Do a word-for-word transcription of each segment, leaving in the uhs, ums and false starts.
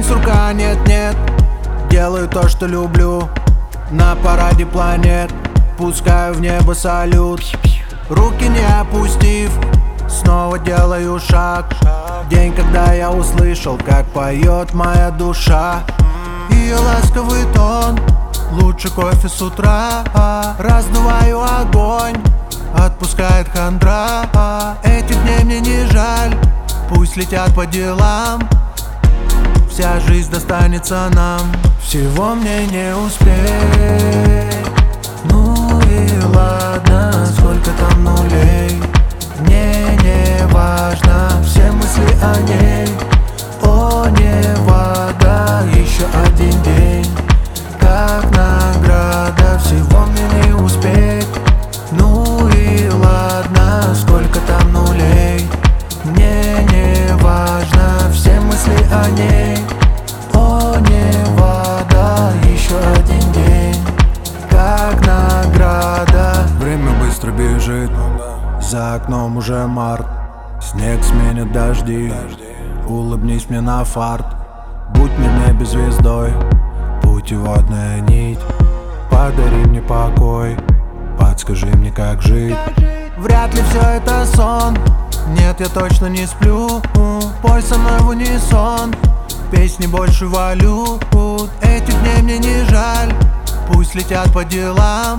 с рука нет-нет. Делаю то, что люблю, на параде планет. Пускаю в небо салют, руки не опустив, снова делаю шаг. День, когда я услышал, как поет моя душа. Ее ласковый тон, лучше кофе с утра. Раздуваю огонь, отпускает хандра. Этих дней мне не жаль, пусть летят по делам. Вся жизнь достанется нам, всего мне не успеть. Ну и ладно, сколько там нулей, мне не важно, все мысли о ней. О, Невада, еще один день, как награда, всего мне не успеть. Ну и ладно, сколько там нулей, мне не важно, все мысли о ней. О, Невада, еще один день, как награда. Время быстро бежит, за окном уже март. Снег сменит дожди, улыбнись мне на фарт. Будь мне в небе звездой, путеводная нить. Подари мне покой, подскажи мне, как жить. Вряд ли все это сон, нет, я точно не сплю. Пой со мной в унисон, песни больше валют. Этих дней мне не жаль, пусть летят по делам.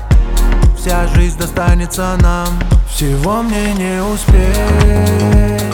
Вся жизнь достанется нам, всего мне не успеть.